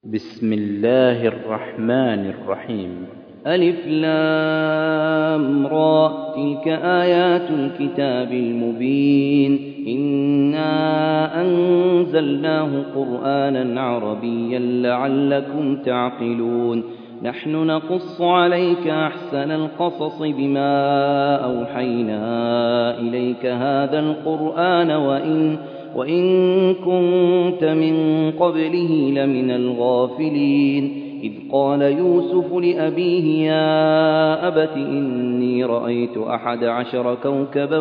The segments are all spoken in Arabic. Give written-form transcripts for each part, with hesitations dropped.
بسم الله الرحمن الرحيم. ألف لام را، تلك آيات الكتاب المبين. إنا أنزلناه قرآنا عربيا لعلكم تعقلون. نحن نقص عليك أحسن القصص بما أوحينا إليك هذا القرآن وإن كنت من قبله لمن الغافلين. إذ قال يوسف لأبيه يا أبت إني رأيت 11 كوكبا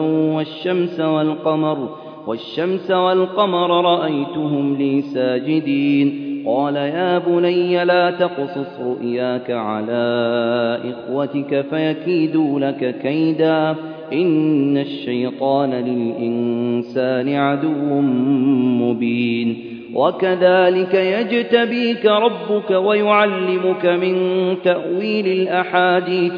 والشمس والقمر رأيتهم لي ساجدين. قال يا بني لا تقصص رؤياك على إخوتك فيكيدوا لك كيدا، إن الشيطان للإنسان عدو مبين. وكذلك يجتبيك ربك ويعلمك من تأويل الأحاديث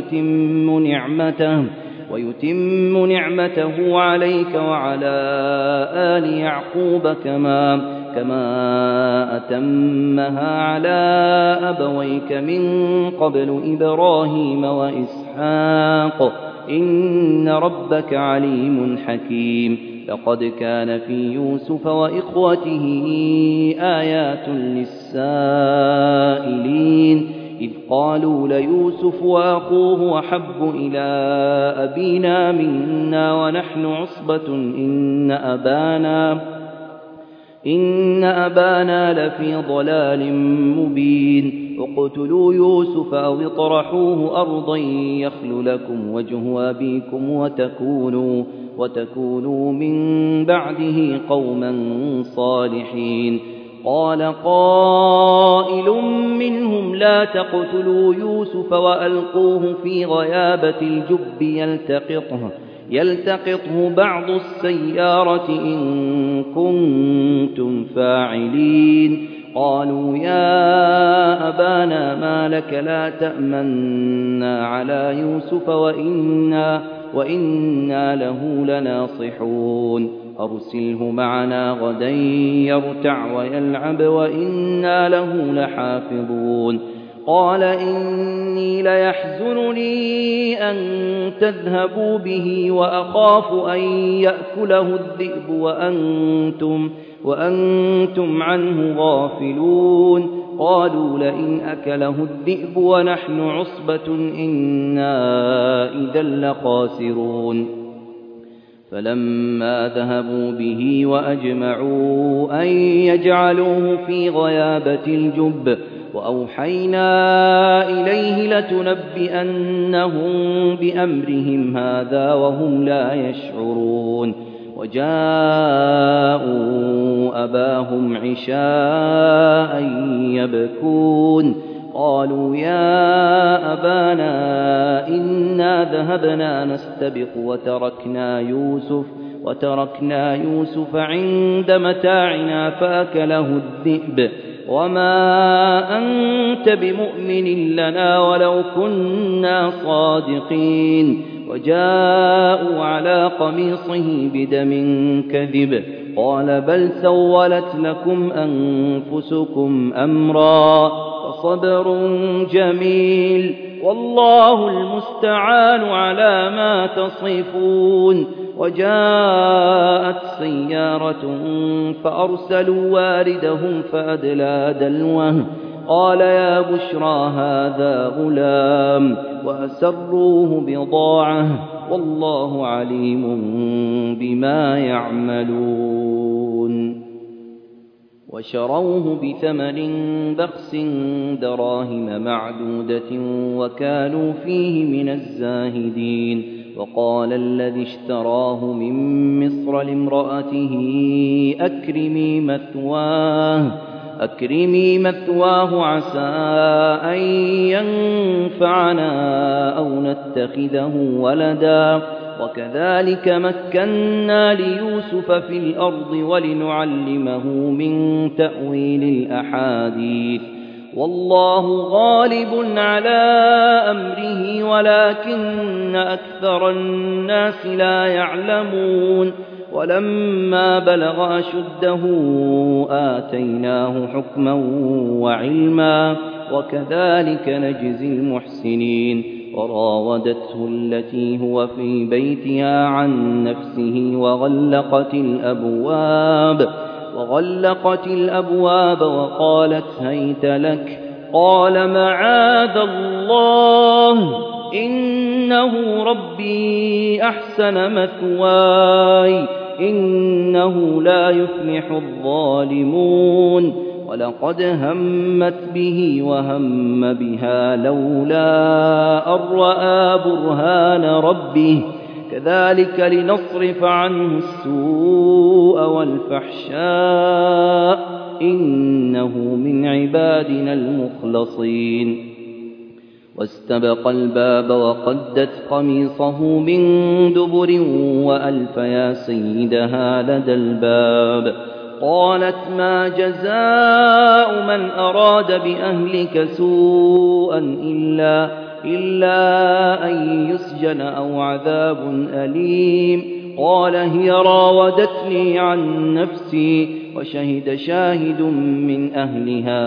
ويتم نعمته عليك وعلى آل يعقوب كما أتمها على أبويك من قبل إبراهيم وإسحاق، إن ربك عليم حكيم. لقد كان في يوسف وإخوته آيات للسائلين، إذ قالوا ليوسف وأخوه أحب إلى أبينا منا ونحن عصبة إن أبانا لفي ضلال مبين. اقتلوا يوسف أو اطرحوه أرضا يخل لكم وجه أبيكم وتكونوا من بعده قوما صالحين. قال قائل منهم لا تقتلوا يوسف وألقوه في غيابة الجب يلتقطه بعض السيارة إن كنتم فاعلين. قالوا يا أبانا ما لك لا تأمنا على يوسف وإنا له لناصحون. أرسله معنا غدا يرتع ويلعب وإنا له لحافظون. قال إني ليحزنني أن تذهبوا به وأخاف أن يأكله الذئب وأنتم عنه غافلون. قالوا لئن أكله الذئب ونحن عصبة إنا إذا لخاسرون. فلما ذهبوا به وأجمعوا أن يجعلوه في غيابة الجب وأوحينا إليه لتنبئنهم بأمرهم هذا وهم لا يشعرون. وجاءوا أباهم عشاء يبكون. قالوا يا أبانا إنا ذهبنا نستبق وتركنا يوسف عند متاعنا فأكله الذئب وما أنت بمؤمن لنا ولو كنا صادقين. وجاءوا على قميصه بدم كذب قال بل سولت لكم أنفسكم أمرا فصبر جميل والله المستعان على ما تصفون. وجاءت سيارة فأرسلوا واردهم فأدلى دلوه قال يا بشرى هذا غلام وأسروه بضاعة والله عليم بما يعملون. وشروه بثمن بخس دراهم معدودة وكانوا فيه من الزاهدين. وقال الذي اشتراه من مصر لامرأته أكرمي مثواه عسى أن ينفعنا أو نتخذه ولدا. وكذلك مكنا ليوسف في الأرض ولنعلمه من تأويل الأحاديث والله غالب على أمره ولكن أكثر الناس لا يعلمون. ولما بلغ أشده آتيناه حكما وعلما وكذلك نجزي المحسنين وراودته التي هو في بيتها عن نفسه وغلقت الأبواب وقالت هيت لك قال معاذ الله إنه ربي أحسن مثواي إنه لا يفلح الظالمون ولقد همت به وهم بها لولا أن رأى برهان ربه كذلك لنصرف عنه السوء والفحشاء إنه من عبادنا المخلصين واستبق الباب وقدت قميصه من دبر وألف يا سيدها لدى الباب قالت ما جزاء من أراد بأهلك سوءا إلا أن يسجن أو عذاب أليم قال هي راودتني عن نفسي وشهد شاهد من أهلها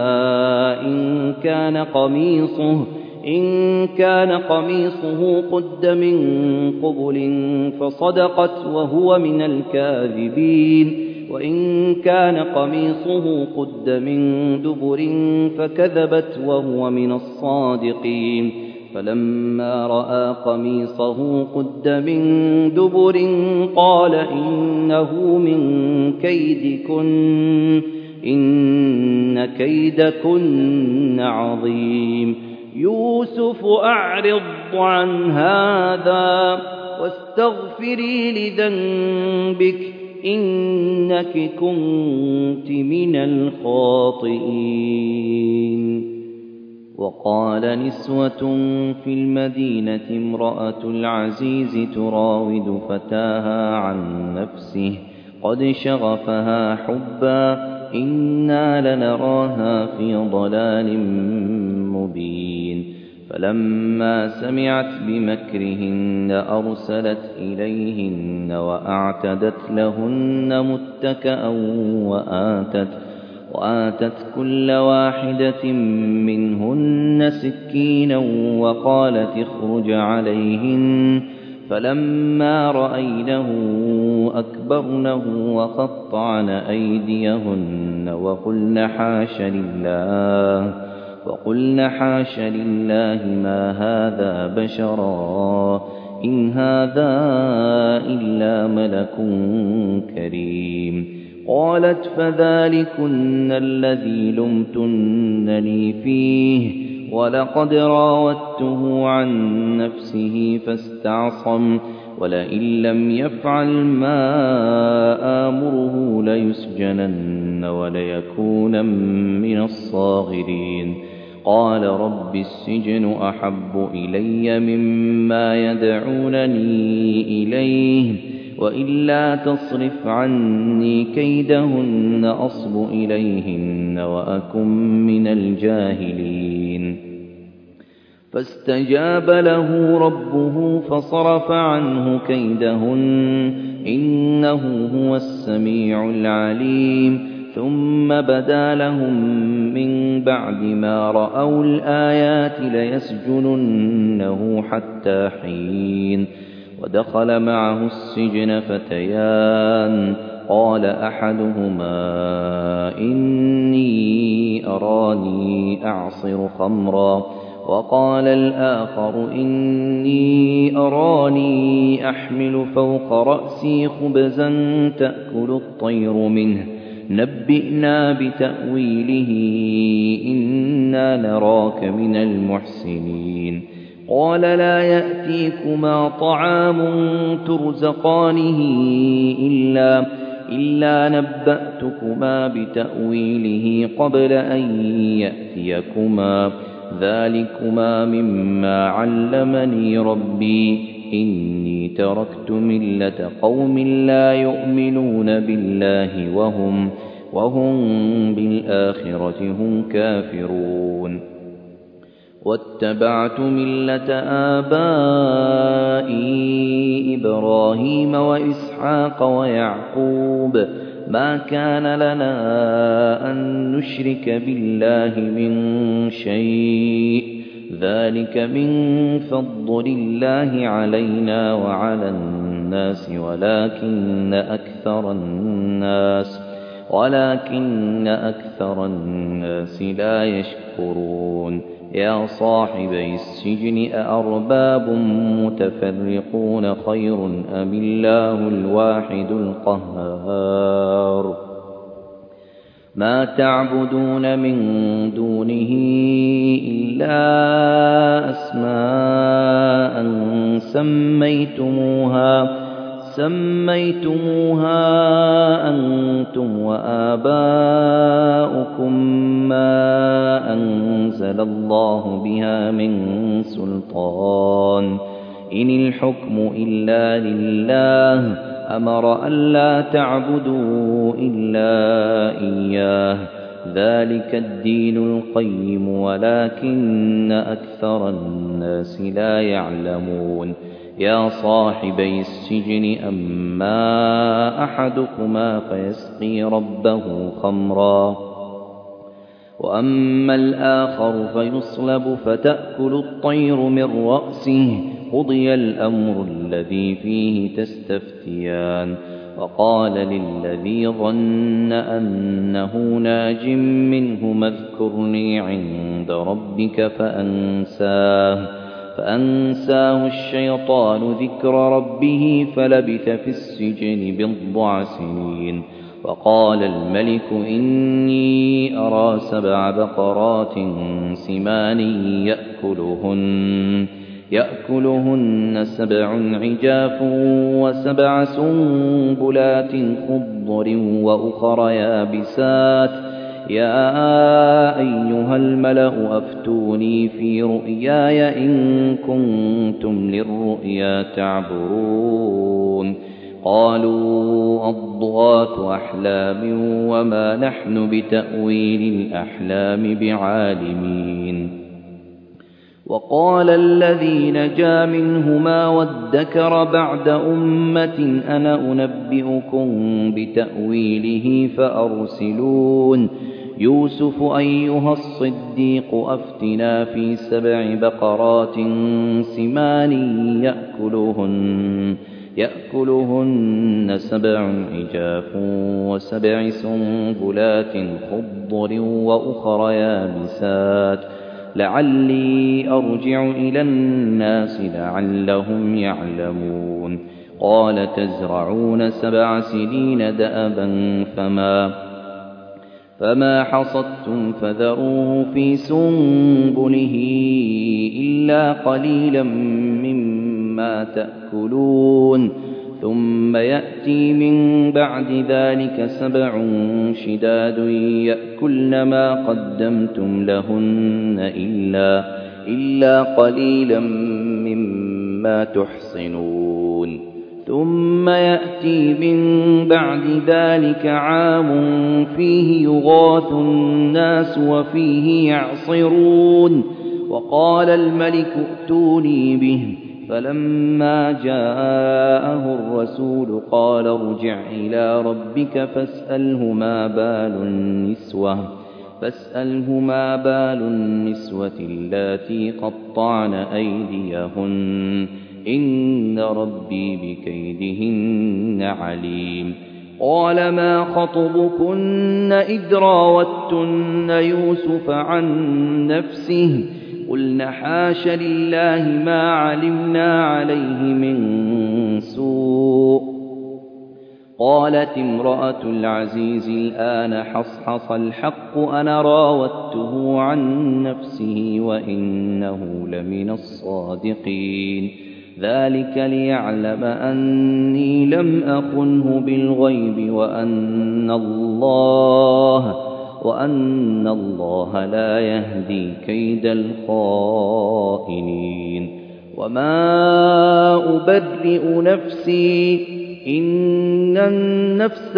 إن كان قميصه قد من قبل فصدقت وهو من الكاذبين وإن كان قميصه قد من دبر فكذبت وهو من الصادقين فلما رأى قميصه قد من دبر قال إنه من كيدكن إن كيدكن عظيم يوسف أعرض عن هذا واستغفري لذنبك إنك كنت من الخاطئين وقال نسوة في المدينة امرأة العزيز تراود فتاها عن نفسه قد شغفها حبا إنا لنراها في ضلال مبين فلما سمعت بمكرهن أرسلت إليهن وأعتدت لهن متكأ وآتت كل واحدة منهن سكينا وقالت اخرج عليهن فلما رأينه أكبرنه وقطعن أيديهن وقلن حاش لله ما هذا بشرا إن هذا إلا ملك كريم قالت فذلكن الذي لمتنني فيه ولقد راودته عن نفسه فاستعصم ولئن لم يفعل ما آمره ليسجنن وليكون من الصاغرين قال رب السجن أحب إلي مما يدعونني إليه وإلا تصرف عني كيدهن أصب إليهن وأكن من الجاهلين فاستجاب له ربه فصرف عنه كيدهن إنه هو السميع العليم ثم بدا لهم من بعد ما رأوا الآيات ليسجننه حتى حين ودخل معه السجن فتيان قال أحدهما إني أراني أعصر خمرا وقال الآخر إني أراني أحمل فوق رأسي خبزا تأكل الطير منه نبئنا بتأويله إنا نراك من المحسنين قال لا يأتيكما طعام ترزقانه إلا نبأتكما بتأويله قبل أن يأتيكما ذلكما مما علمني ربي إني تركت ملة قوم لا يؤمنون بالله وهم بالآخرة هم كافرون واتبعت ملة آبائي إبراهيم وإسحاق ويعقوب ما كان لنا أن نشرك بالله من شيء ذلك من فضل الله علينا وعلى الناس ولكن أكثر الناس لا يشكرون يا صاحبي السجن أأرباب متفرقون خير أم الله الواحد القهار ما تعبدون من دونه إلا أسماء سميتموها أنتم وآباؤكم ما أنزل الله بها من سلطان إن الحكم إلا لله أمر ألا تعبدوا إلا إياه ذلك الدين القيم ولكن أكثر الناس لا يعلمون يا صاحبي السجن أما أحدكما فيسقي ربه خمرا وأما الآخر فيصلب فتأكل الطير من رأسه قضي الأمر الذي فيه تستفتيان وقال للذي ظن أنه ناج منهما اذكرني عند ربك فأنساه الشيطان ذكر ربه فلبث في السجن 10 سنين وقال الملك إني أرى 7 بقرات سمان يأكلهن 7 عجاف و7 سنبلات خضر وأخر يابسات يا أيها الملأ أفتوني في رؤياي إن كنتم للرؤيا تعبرون قالوا أضغاث أحلام وما نحن بتأويل الأحلام بعالمين وقال الذي نجا منهما وادكر بعد أمة أنا أنبئكم بتأويله فأرسلون يوسف أيها الصديق أفتنا في 7 بقرات سمان يأكلهن 7 عجاف و7 سنبلات خضر وأخر يابسات لعلي أرجع إلى الناس لعلهم يعلمون قال تزرعون 7 سنين دأبا فما حصدتم فذروه في سنبله إلا قليلا مما تأكلون ثم يأتي من بعد ذلك 7 شداد يأكلن ما قدمتم لهن إلا قليلا مما تحصنون ثم يأتي من بعد ذلك عام فيه يغاث الناس وفيه يعصرون وقال الملك ائتوني به فلما جاءه الرسول قال ارجع إلى ربك فاسأله ما بال النسوة اللاتي قطعن أيديهن إن ربي بكيدهن عليم قال ما خطبكن إذ راوتن يوسف عن نفسه قلن حاش لله ما علمنا عليه من سوء قالت امرأة العزيز الآن حصحص الحق أنا راودته عن نفسه وإنه لمن الصادقين ذلك ليعلم أني لم أخنه بالغيب وأن الله لا يهدي كيد الخائنين وما أبرئ نفسي إن النفس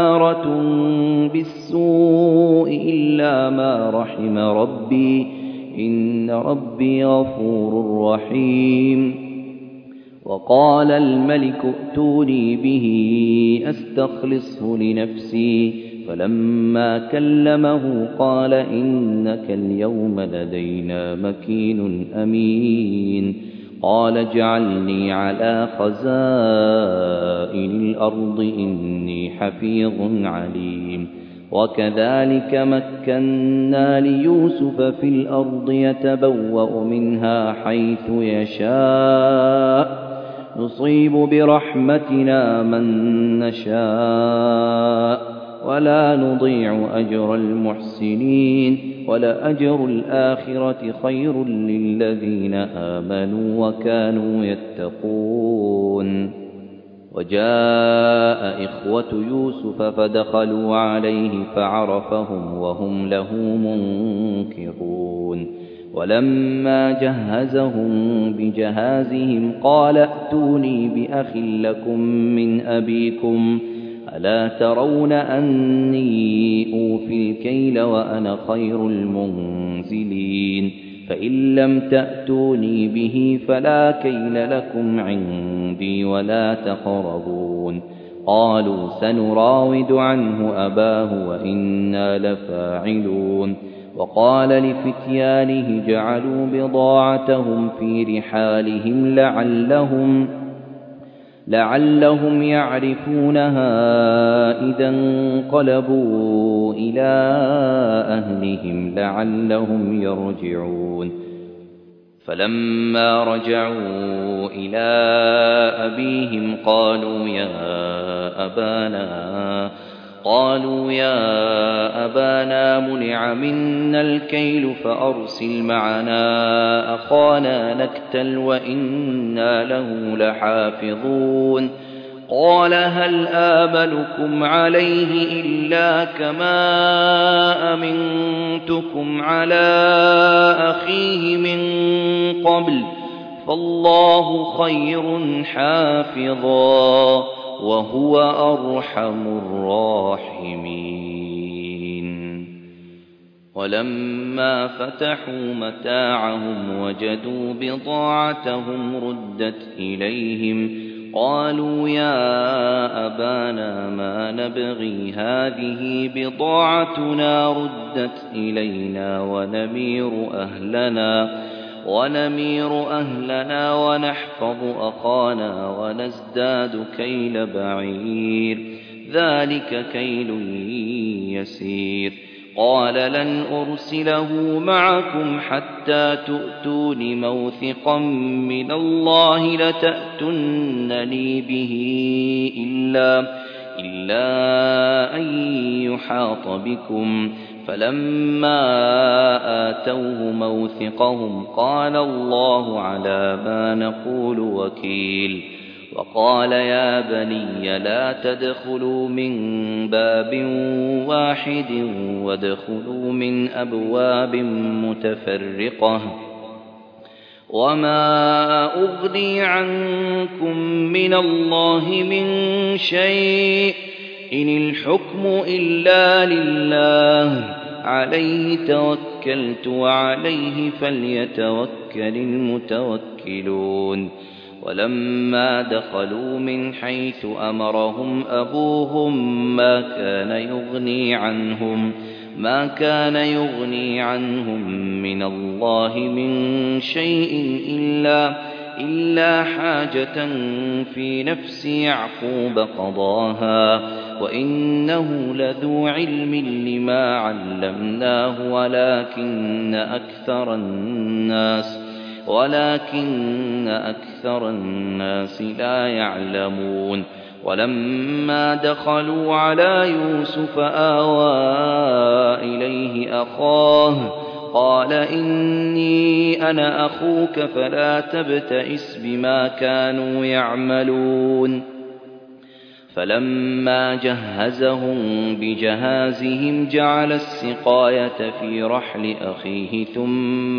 لأمارة بالسوء إلا ما رحم ربي إن ربي غفور رحيم وقال الملك ائتوني به أستخلصه لنفسي فلما كلمه قال إنك اليوم لدينا مكين أمين قال اجعلني على خزائن الأرض إني حفيظ عليم وكذلك مكنا ليوسف في الأرض يتبوأ منها حيث يشاء نصيب برحمتنا من نشاء ولا نضيع أجر المحسنين ولأجر الآخرة خير للذين آمنوا وكانوا يتقون وجاء إخوة يوسف فدخلوا عليه فعرفهم وهم له منكرون ولما جهزهم بجهازهم قال ائتوني بأخ لكم من أبيكم ألا ترون أني أوفي الكيل وأنا خير المنزلين فإن لم تأتوني به فلا كيل لكم عندي ولا تقربون قالوا سنراود عنه أباه وإنا لفاعلون وقال لفتيانه جعلوا بضاعتهم في رحالهم لعلهم يعرفونها إذا انقلبوا إلى أهلهم لعلهم يرجعون فلما رجعوا إلى أبيهم قالوا يا أبانا منع منا الكيل فأرسل معنا أخانا نكتل وإنا له لحافظون قال هل آمنكم عليه إلا كما أمنتكم على أخيه من قبل فالله خير حافظا وهو أرحم الراحمين ولما فتحوا متاعهم وجدوا بضاعتهم ردت إليهم قالوا يا أبانا ما نبغي هذه بضاعتنا ردت إلينا ونمير أهلنا ونحفظ أخانا ونزداد كيل بعير ذلك كيل يسير قال لن أرسله معكم حتى تؤتون موثقا من الله لتأتونني به إلا أن يحاط بكم فلما آتوه موثقهم قال الله على ما نقول وكيل وقال يا بني لا تدخلوا من باب واحد وادخلوا من أبواب متفرقة وما أغني عنكم من الله من شيء إن الحكم إلا لله عليه توكلت وعليه فليتوكل المتوكلون ولما دخلوا من حيث أمرهم أبوهم ما كان يغني عنهم من الله من شيء إلا حاجة في نفس يعقوب قضاها وإنه لذو علم لما علمناه ولكن أكثر الناس لا يعلمون ولما دخلوا على يوسف آوى إليه أخاه قال إني أنا أخوك فلا تبتئس بما كانوا يعملون فلما جهزهم بجهازهم جعل السقاية في رحل أخيه ثم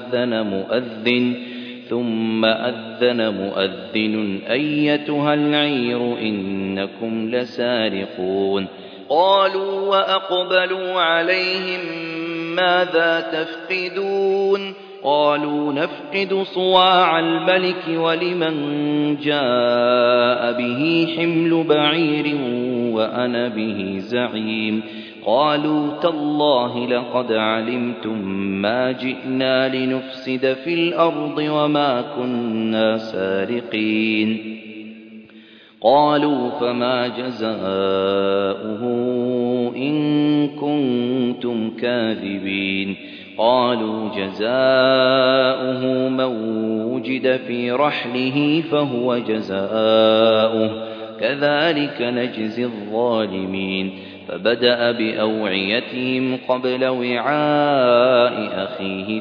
أذن مؤذن أيتها العير إنكم لسارقون قالوا وأقبلوا عليهم ماذا تفقدون قالوا نفقد صواع الملك ولمن جاء به حمل بعير وأنا به زعيم قالوا تالله لقد علمتم ما جئنا لنفسد في الأرض وما كنا سارقين قالوا فما جزاؤه إن كنتم كاذبين قالوا جزاؤه من وجد في رحله فهو جزاؤه كذلك نجزي الظالمين فبدأ بأوعيتهم قبل وعاء أخيه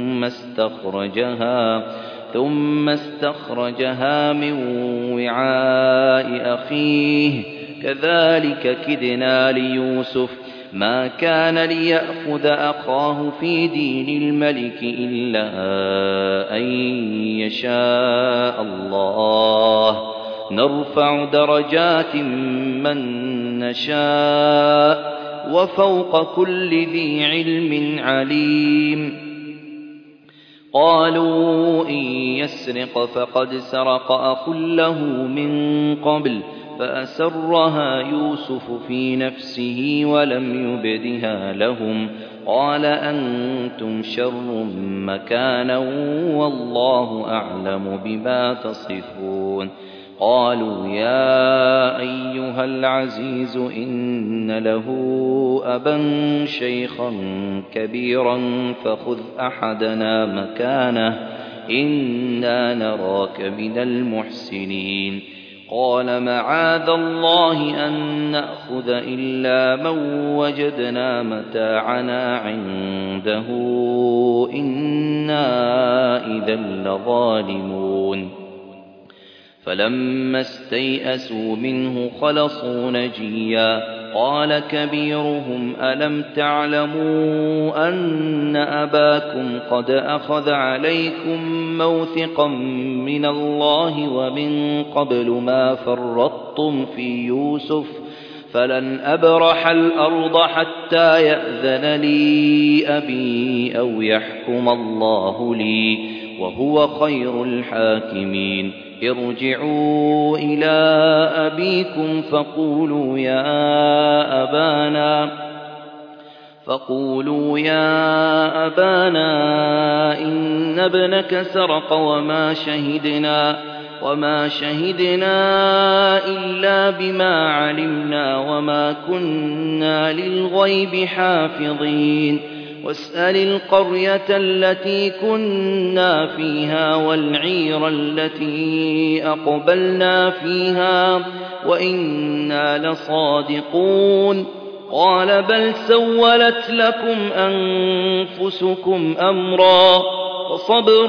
ثم استخرجها من وعاء أخيه كذلك كدنا ليوسف ما كان ليأخذ أخاه في دين الملك إلا أن يشاء الله نرفع درجات من نشاء وفوق كل ذي علم عليم قالوا إن يسرق فقد سرق أخ له من قبل فأسرها يوسف في نفسه ولم يبدها لهم قال أنتم شر مكانا والله أعلم بما تصفون قالوا يا أيها العزيز إن له أبا شيخا كبيرا فخذ أحدنا مكانه إنا نراك من المحسنين قال معاذ الله أن نأخذ إلا من وجدنا متاعنا عنده إنا إذا لظالمون فلما استيئسوا منه خلصوا نجيا قال كبيرهم ألم تعلموا أن أباكم قد أخذ عليكم موثقا من الله ومن قبل ما فرطتم في يوسف فلن أبرح الأرض حتى يأذن لي أبي أو يحكم الله لي وهو خير الحاكمين ارجعوا إلى أبيكم فقولوا يا أبانا إن ابنك سرق وما شهدنا إلا بما علمنا وما كنا للغيب حافظين واسأل القرية التي كنا فيها والعير التي أقبلنا فيها وإنا لصادقون قال بل سولت لكم أنفسكم أمرا وصبر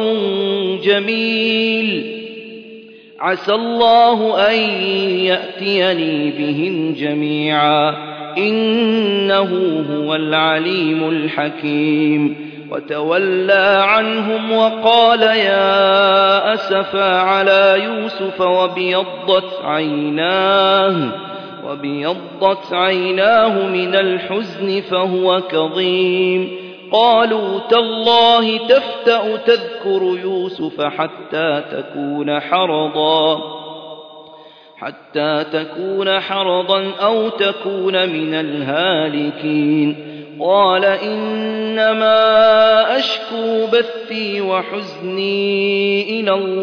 جميل عسى الله أن يأتيني بهم جميعا إنه هو العليم الحكيم وتولى عنهم وقال يا أسفا على يوسف وابيضت عيناه من الحزن فهو كظيم قالوا تالله تفتأ تذكر يوسف حتى تكون حرضا أو تكون من الهالكين قال إنما أشكو بثي وحزني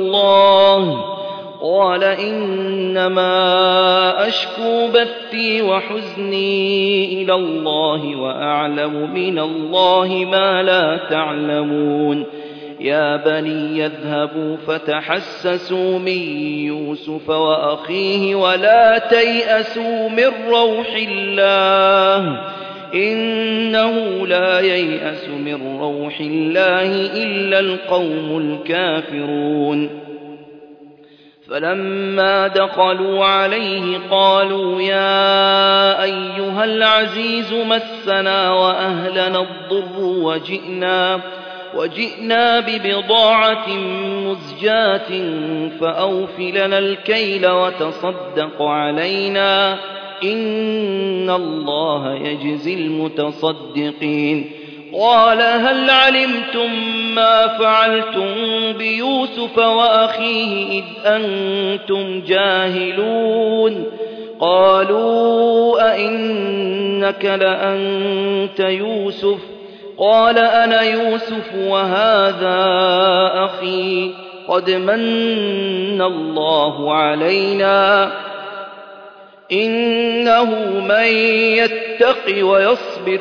إلى الله وأعلم من الله ما لا تعلمون يا بني يذهبوا فتحسسوا من يوسف وأخيه ولا تيأسوا من روح الله إنه لا ييأس من روح الله إلا القوم الكافرون فلما دخلوا عليه قالوا يا أيها العزيز مسنا وأهلنا الضر وجئنا ببضاعة مزجاة فأوف لنا الكيل وتصدق علينا إن الله يجزي المتصدقين قال هل علمتم ما فعلتم بيوسف وأخيه إذ أنتم جاهلون قالوا أئنك لأنت يوسف قال أنا يوسف وهذا أخي قد من الله علينا إنه من يتق ويصبر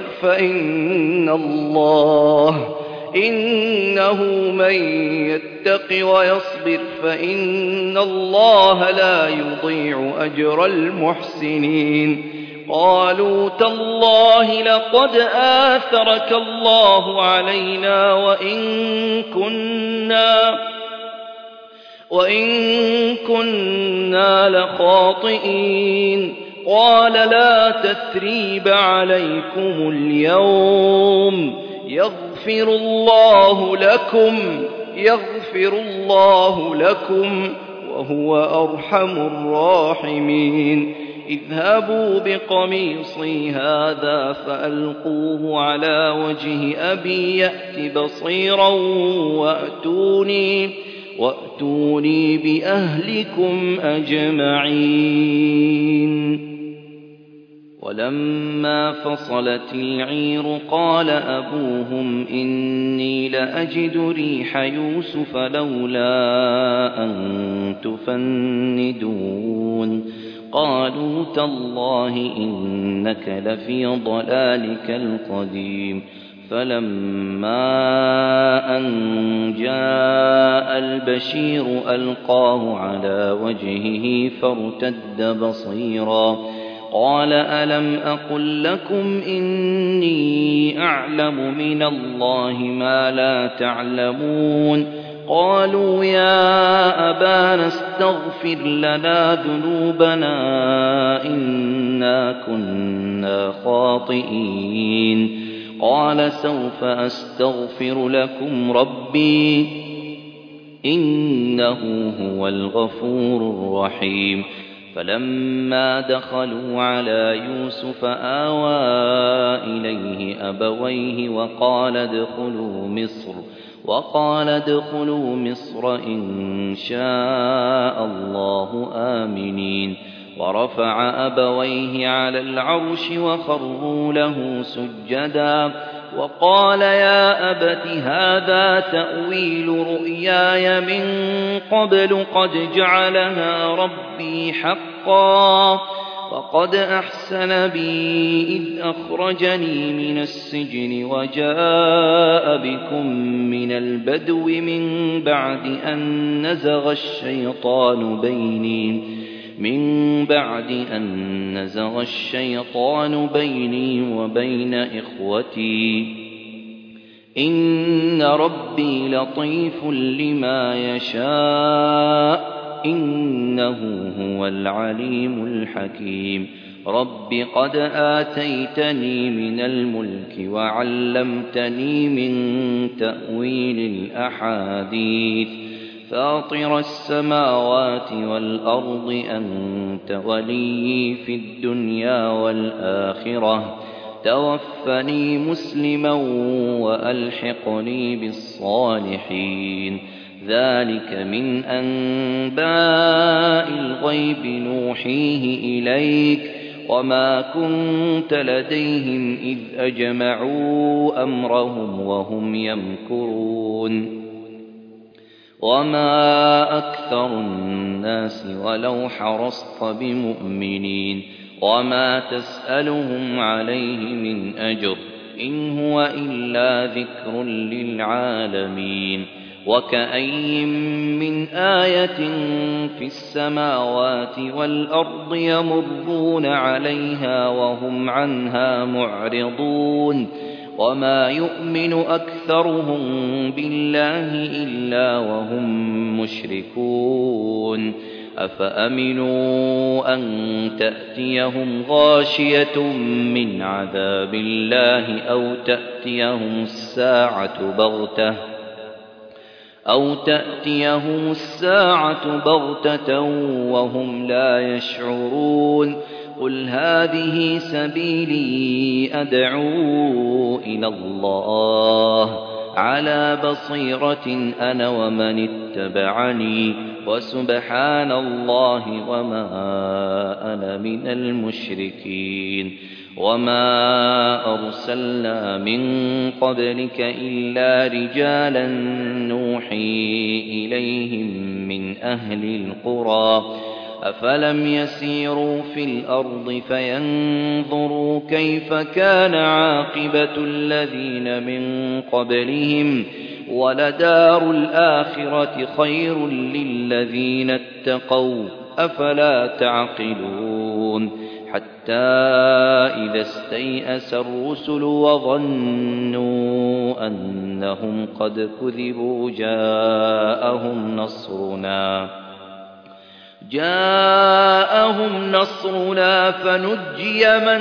فإن الله لا يضيع أجر المحسنين قالوا تالله لقد آثرك الله علينا وإن كنا لخاطئين قال لا تثريب عليكم اليوم يغفر الله لكم وهو أرحم الراحمين اذهبوا بقميصي هذا فألقوه على وجه أبي يأت بصيرا وأتوني بأهلكم أجمعين ولما فصلت العير قال أبوهم إني لأجد ريح يوسف لولا أن تفندون قالوا تالله إنك لفي ضلالك القديم فلما أن جاء البشير ألقاه على وجهه فارتد بصيرا قال ألم أقل لكم إني أعلم من الله ما لا تعلمون قالوا يا أبانا استغفر لنا ذنوبنا إنا كنا خاطئين قال سوف أستغفر لكم ربي إنه هو الغفور الرحيم فلما دخلوا على يوسف آوى إليه أبويه وقال ادخلوا مصر إن شاء الله آمنين ورفع أبويه على العرش وخروا له سجدا وقال يا أبت هذا تأويل رؤياي من قبل قد جعلها ربي حقا وقد أحسن بي إذ أخرجني من السجن وجاء بكم من البدو من بعد أن نزغ الشيطان بيني وبين إخوتي إن ربي لطيف لما يشاء إنه هو العليم الحكيم رب قد آتيتني من الملك وعلمتني من تأويل الأحاديث فاطر السماوات والأرض أنت ولي في الدنيا والآخرة توفني مسلما وألحقني بالصالحين ذلك من أنباء الغيب نوحيه إليك وما كنت لديهم إذ أجمعوا أمرهم وهم يمكرون وما أكثر الناس ولو حرصت بمؤمنين وما تسألهم عليه من أجر إن هو إلا ذكر للعالمين وكأي من آية في السماوات والأرض يمرون عليها وهم عنها معرضون وما يؤمن أكثرهم بالله إلا وهم مشركون أفأمنوا أن تأتيهم غاشية من عذاب الله أو تأتيهم الساعة بغتة وهم لا يشعرون قل هذه سبيلي أدعو إلى الله على بصيرة أنا ومن اتبعني وسبحان الله وما أنا من المشركين وما أرسلنا من قبلك إلا رجالا نوحي إليهم من أهل القرى أفلم يسيروا في الأرض فينظروا كيف كان عاقبة الذين من قبلهم ولدار الآخرة خير للذين اتقوا أفلا تعقلون حتى إذا استيأس الرسل وظنوا أنهم قد كذبوا جاءهم نصرنا فنجي من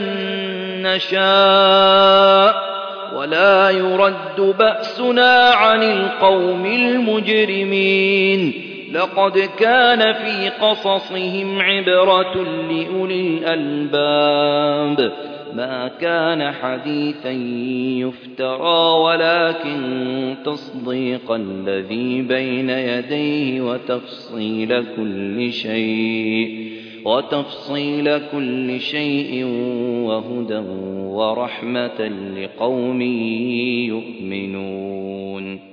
نشاء ولا يرد بأسنا عن القوم المجرمين لقد كان في قصصهم عبرة لأولي الألباب ما كان حديثا يفترى ولكن تصديق الذي بين يديه وتفصيل كل شيء وهدى ورحمة لقوم يؤمنون